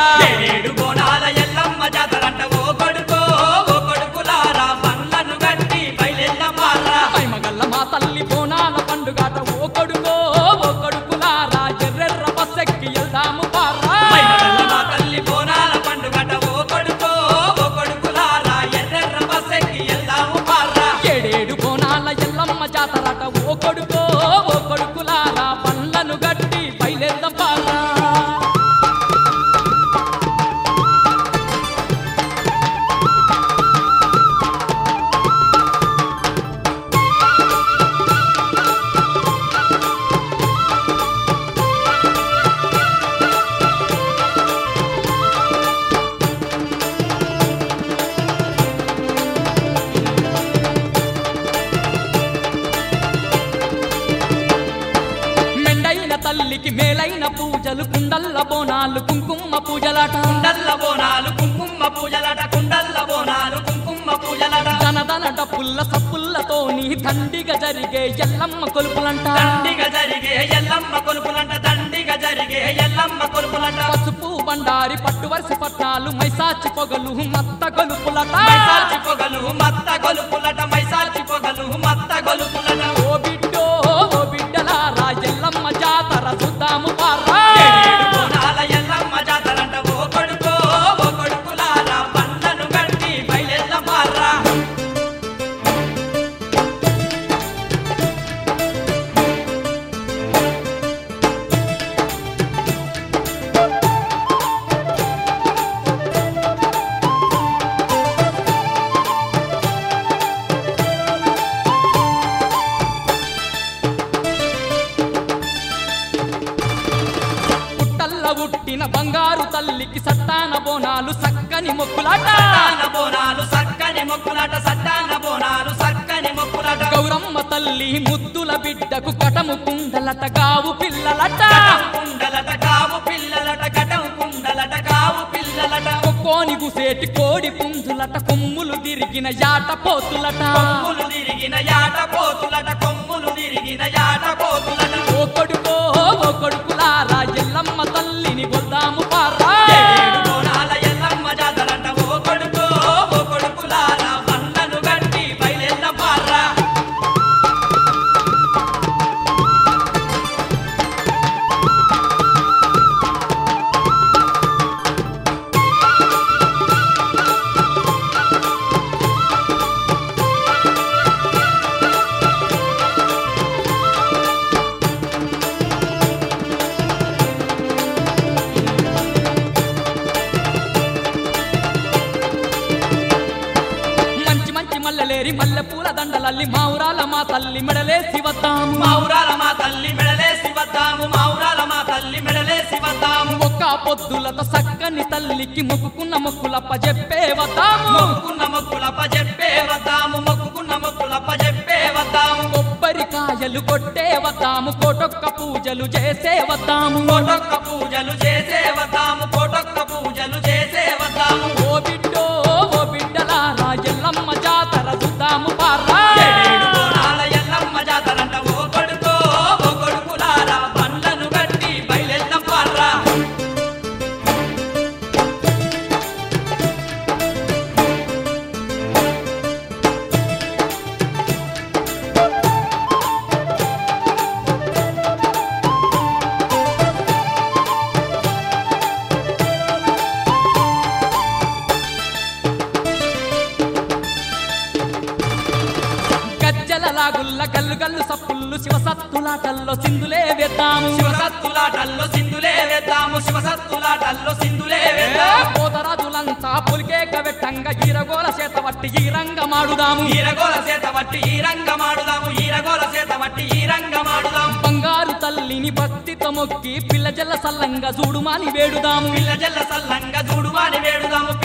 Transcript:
పార్రా ఏడేడు బోనాల ఎల్లమ్మ జాతరంట ఓ కొడుకులారా బండ్లను గట్టి బయలెల్లం పార్రా మైమగల్ల మా తల్లి బోనాల పండుగాట ఓ కొడుకులారా ఎర్రెర్ర బస్సెక్కి వెళ్దాము పార్రా మైమగల్ల మా తల్లి బోనాల పండుగట ఓ కొడుకులారా ఎర్రెర్ర బస్సెక్కి వెళ్దాము పార్రా ఏడేడు బోనాల ఎల్లమ్మ జాతరట ఓ కొడుకులారా బండ్లను గట్టి బయలుదేరదాం పార్రా తల్లికి మేలైన పూజలు కుండల్ల బోనాలు కుంకుమ పూజలాట కుండల్ల బోనాలు కుంకుమ పూజలట దనదన డప్పుల్ల సప్పుల్లతోని దండిగా జరిగే ఎల్లమ్మ కొలుపులంట పసుపు బండారి పట్టు వరుస పట్నాలు మైసాచి పొగలు మత్త గొలుపులట ఓ బిడ్డలారా ఎల్లమ్మ జాతర చూద్దాము పార్రా ఏడేడు బోనాల ఎల్లమ్మ జాతరంట ఓ కొడుకులారా బండ్లను గట్టి బయలెల్లం పార్రా పుట్టిన బంగారు తల్లికి సట్టాన బోనాలు సక్కని మొక్కులాట గౌరమ్మ తల్లి ముద్దుల బిడ్డకు కటము కుండలట గావు పిల్లలట కొక్కోని గుసేటి కోడి పుంజులట కొమ్ములు తిరిగిన యాట పోతులట ఓ కొడుకులారా ఎల్లమ్మ తల్లిని కొద్దాము పార్రా ఏడేడు బోనాల ఎల్లమ్మ జాతరంట ఓ కొడుకులారా బండ్లను గట్టి బయలెల్లం పార్రా మల్లెలేరి మల్లె పూల దండలల్లి మావురాల మా తల్లి మెడలేసి వద్దాము ఒక్క పొద్దులతో సక్కని తల్లికి మొక్కుకున్న మొక్కులప్ప చెప్పే వద్దాము కొబ్బరికాయలు కొట్టే వద్దాము కోటొక్క పూజలు చేసే వద్దాము ఓ బిడ్డలారా ఎల్లమ్మ జాతర చూద్దాము పార్రా ఏడేడు బోనాల ఎల్లమ్మ జాతరంట ఓ కొడుకులారా బండ్లను గట్టి బయలెల్లం పార్రా లాగుల్ల గల్లు గల్లు సప్పుళ్ళు శివసత్తులాటల్లో సింధులే వేద్దాము పోతరాజులంతా పులికేక వెట్టంగా ఈరగోల చేత వట్టి ఈ రంగమాడుదాము బంగారు తల్లిని భక్తితో మొక్కి పిల్ల జల్ల సల్లంగా చూడుమాని వేడుదాము